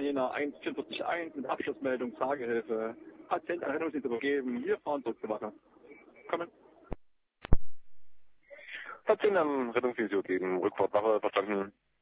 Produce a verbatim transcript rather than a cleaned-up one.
Jena eins vier vier eins mit Abschlussmeldung, Tagehilfe. Patient an Rettungsdienst übergeben. Wir fahren zurück zur Wache. Kommen. Patient an Rettungsdienst übergeben. Rückfahrtwache, verstanden.